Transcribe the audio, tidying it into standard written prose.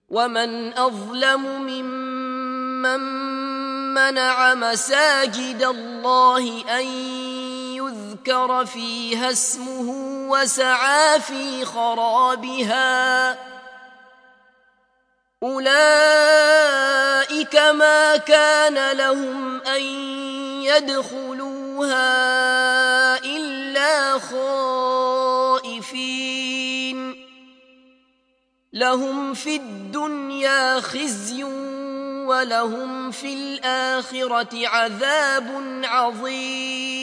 ومن أظلم ممن منع مساجد الله أن يذكر فيها اسمه وسعى في خرابها أولئك ما كان لهم أن يدخلوها إلا خائفين لهم في الدنيا خزي ولهم في الآخرة عذاب عظيم